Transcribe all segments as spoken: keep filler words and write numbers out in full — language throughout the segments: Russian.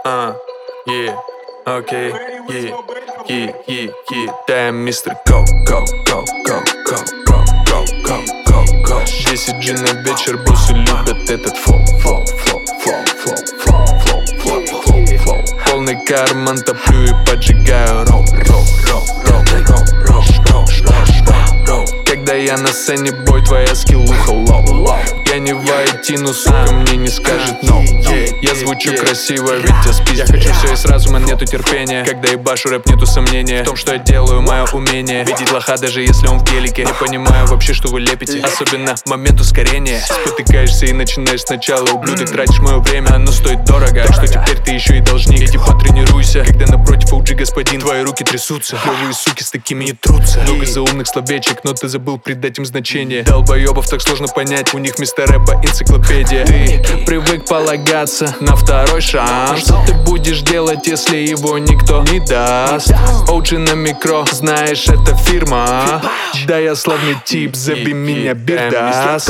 Uh, yeah, okay, yeah, yeah, yeah, yeah. Damn, мистер Go, go, go, go, go, go, go, go, go, go. Десять джин на вечер, боссы любят этот флоу, флоу, флоу, флоу, флоу, флоу, флоу, флоу, флоу, флоу. Полный карман топлю и поджигаю роу, роу, роу, роу, роу, роу, роу, роу, роу. Когда я на сцене, бой, твоя скиллуха лоу. Я не войтину, сука, мне не скажет no. Я звучу красиво, ведь я спиздил. Я хочу все и сразу, man, нету терпения. Когда ебашу рэп, нету сомнения в том, что я делаю, мое умение видеть лоха, даже если он в гелике. Не понимаю вообще, что вы лепите, особенно в момент ускорения. Спотыкаешься и начинаешь сначала, ублюдок, тратишь мое время, оно стоит дорого. Так что теперь ты еще и должник, иди потренируйся. Когда напротив о джи господин, твои руки трясутся. Клевые суки с такими не трутся. Много заумных словечек, но ты забыл придать им значение. Долбоебов так сложно понять, у них вместо рэпа энциклопедия. Ты привык полагаться на второй шанс. Что ты будешь делать, если его никто не даст? о джи на микро, знаешь, это фирма. Да, я славный тип, зови меня Бирдас.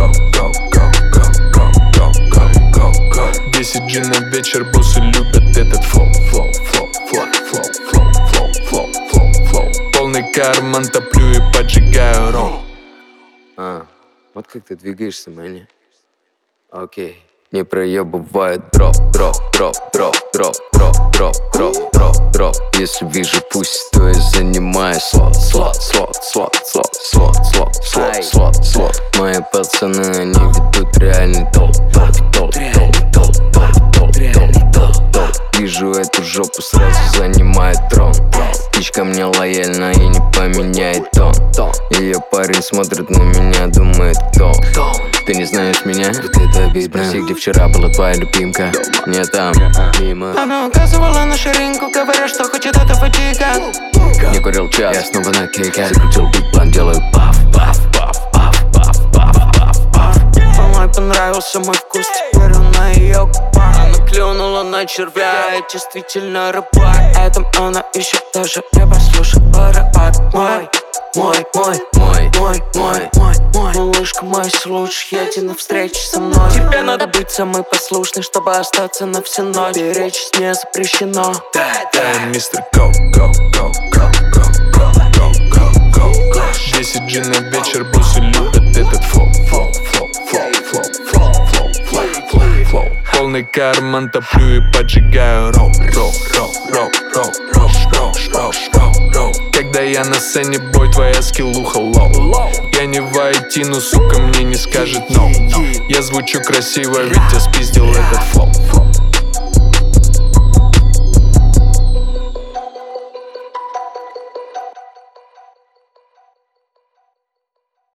Десять джин на вечер, боссы любят этот флоу, флоу, флоу, флоу, флоу, флоу, флоу, флоу, флоу, флоу. Полный карман топлю и поджигаю роу. А, вот как ты двигаешься, мэни. Окей. Не проебывает дроп, дроп, дроп, дроп, дроп, дроп, дроп, дроп, дроп, дроп. Если вижу пусть, то я занимаю слот, слот, слот, слот, слот, слот, слот, слот, слот, слот. Мои пацаны, они ведут реальный толк, толк, толк, толк, толк, толк, толк, толк, толк. Вижу эту жопу, сразу занимает трон. Птичка мне лояльна и не поменяет тон. Ее парень смотрит на меня, думает, кто? Ты не знаешь меня? Вот это обидно. Спроси, где вчера была твоя любимка. Не там, мимо. Она указывала на ширинку, говоря, что хочет этого чика. Не курил час, я снова на кейке. Закрутил биг план, делаю паф, паф, паф, паф, паф, паф, паф, паф. Мамой понравился мой вкус, теперь он на ее губах. Она клюнула на червя, и действительно рыбак. Этом она ищет даже не послушай барабан. Мой, мой, мой, мой, мой, мой, мой, мой. Малышка, мой случай, еди навстречу со мной. Тебе надо быть самой послушной, чтобы остаться на всю ночь. Беречь не запрещено. Damn, мистер Go, go, go, go, go, go, go, go, go, go. Десять джин на вечер, боссы любят этот флоу, флоу, флоу, флоу, флоу, флоу, флоу, флоу, флоу, флоу. Полный карман топлю и поджигаю роу, роу, роу, роу, роу, роу, роу, роу, роу, роу. Когда я на сцене, бой, твоя скиллуха лоу. Я не войтину, сука, мне не скажет no. Я звучу красиво, ведь я спиздил этот флоу.